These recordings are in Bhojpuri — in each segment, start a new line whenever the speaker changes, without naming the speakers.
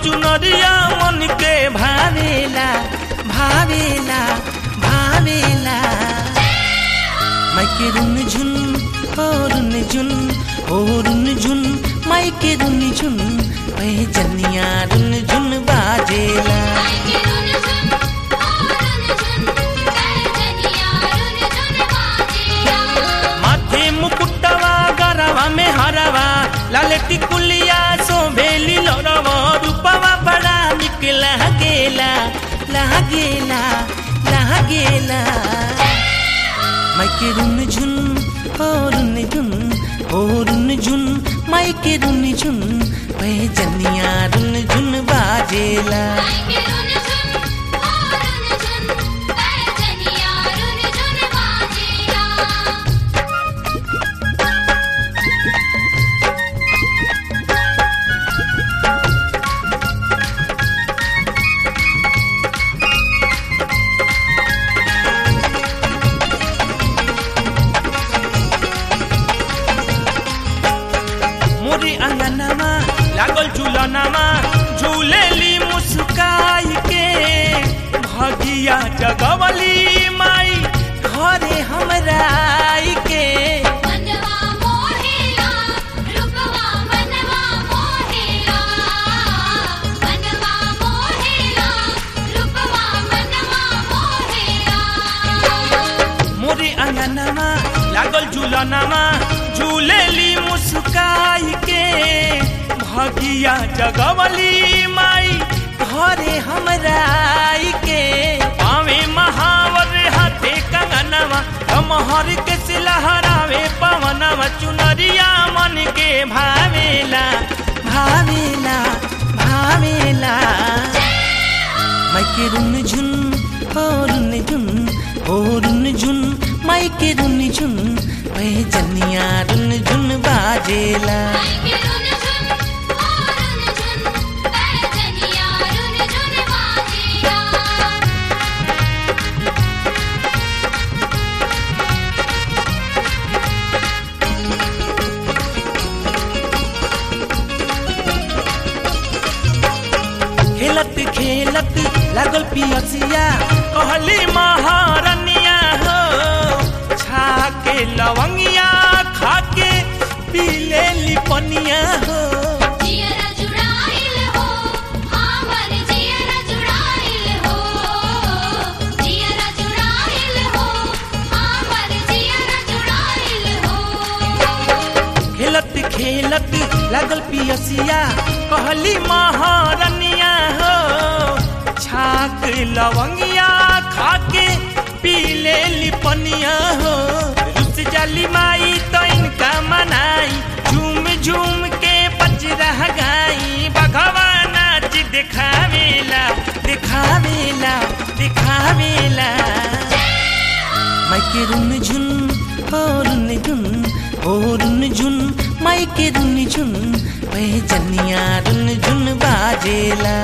चुनरिया मन के भावेला भावेला भावेला। माइके रुन झुन हो रुन झुन हो रुन झुन माइके रुन झुन पैजनिया रुन झुन बाजेला। माथे मुकुटवा गरवा में हरवा लाले टिकुलिया सोभेली लरवा रूपवा बड़ा निक लागेला लागेला लागेला। माइके रुन झुन हो रुन झुन हो रुन झुन माइके रुन झुन पैजनिया रुन झुन बाजेला। अंगनमा लागल झूलनमा झूलेली मुस्काई के भगिया जगवली माई घरे हमरा आई के।
मनवा मोहेला रूपवा मनवा मोहेला मनवा मोहेला रूपवा मनवा मोहेला।
मोरे अंगनमा लागल झूलनमा झूलेली मुस्काई के भगिया जगवली माई घरे हमरा आई के। पावे महावर हाथे कंगनवा कमहर के सिलहरावे पवनवा चुनरिया मन के भावेला भावेला भावेला। माइके रुन झुन हो रुन झुन हो रुन झुन माइके रुन झुन पैजनिया रुन झुन बाजेला। खेलत खेलत लागल पियसिया कहली महारनिया हो छाके लवंगिया खाके पीले लिपनिया हो।
जियरा जुड़ाइल हो हमर जियरा जुड़ाइल हो जियरा जुड़ाइल हो हमर जियरा जुड़ाइल हो।
खेलत खेलत लागल पियसिया कहली महारनिया हो छाक लवंगिया खाके पीले लिपनिया हो। रुस जाली माई तो इनका मनाई झूम झूम के बज रह गाई बघवा नाच दिखावेला दिखावेला दिखावेला। माइके रुन झुन हो रुन झुन हो रुन झुन माइके रुन झुन पैजनिया रुन झुन बाजेला।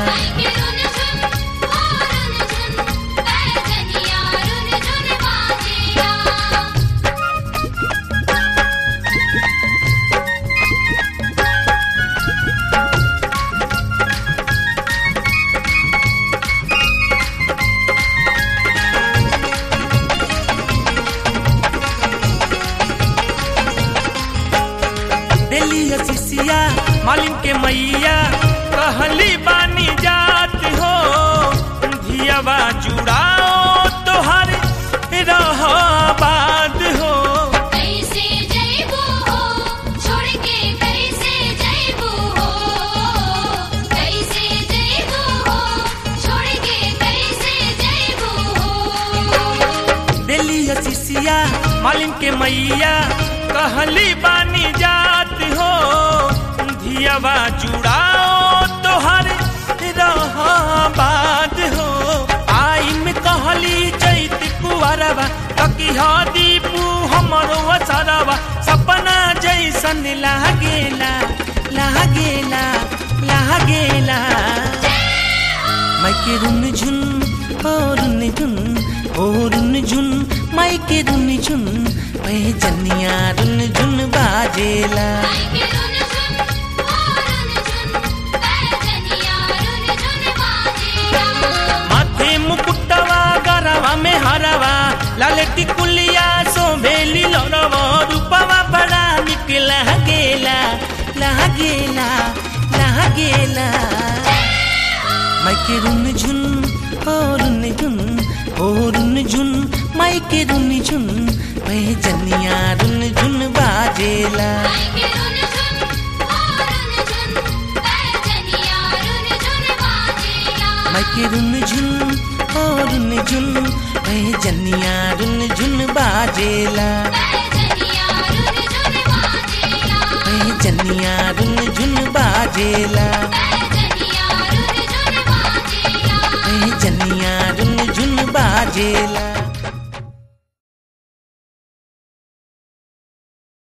शिष्या मालिन के मैया कहली बानी जात हो धियावा जुड़ाओ तोहर रह बात हो।
कैसे जइबू हो छोड़ के कैसे जइबू हो कैसे जइबू हो छोड़ के कैसे जइबू हो।
दिल्ली शिष्या मालिन के मैया कहली बानी जात हो धियावा जुड़ाओ तोहर रह बात हो। आई में कहली चैत कुंवरवा तकी दीपू हमरो असरवा सपना जैसन लागेला लागेला लागेला। माइके रुन झुन हो रुन झुन हो रुन झुन माइके रुन झुन पैजनिया रुन झुन बाजेला।
माइके रुन झुन हो रुन झुन पैजनिया रुन
लाल टिकुलिया सोभेली लरवा रूपवा बड़ा निक लागेला लागेला लागेला माइके रुन झुन ओ रुन झुन ओ रुन झुन माइके रुन झुन पैजनिया रुन झुन बाजेला
माइके रुन झुन ओ रुन झुन पैजनिया रुन झुन बाजेला
माइके रुन झुन ओ रुन झुन पैजनिया रुन झुन बाजेला
पैजनिया रुन झुन बाजेला
पैजनिया रुन झुन बाजेला
पैजनिया रुन झुन बाजेला
पैजनिया रुन झुन बाजेला।